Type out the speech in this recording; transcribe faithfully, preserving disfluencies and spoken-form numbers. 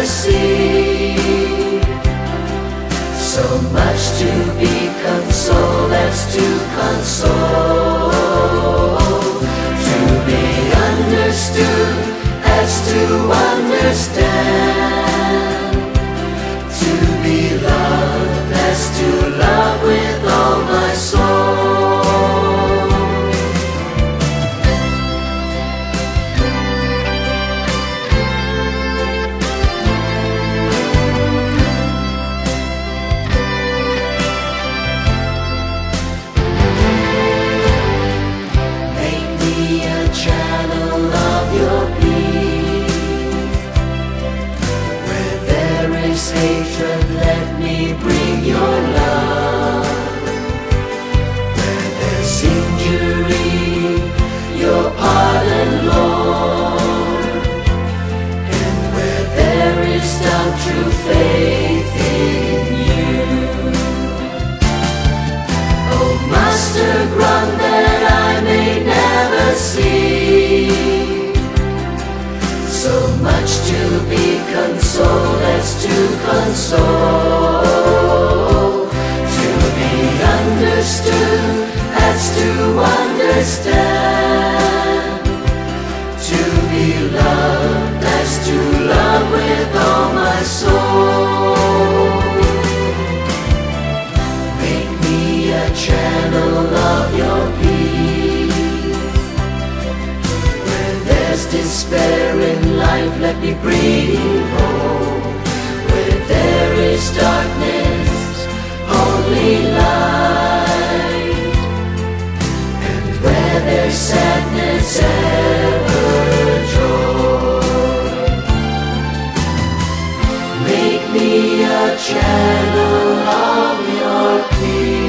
see. So much to be consoled as to console, to be understood as to understand, to be loved as to love with all my soul. Hatred, let me bring your love. Where there's injury, your pardon, Lord. And where there is doubt, true faith in you. Oh, Master, grant that I may never see so much to be consoled as to console, to be understood as to understand, to be loved as to love with all my soul. Make me a channel of your peace. Where there's despair in life, let me bring hope. Where there is darkness, only light. And where there's sadness, ever joy. Make me a channel of your peace.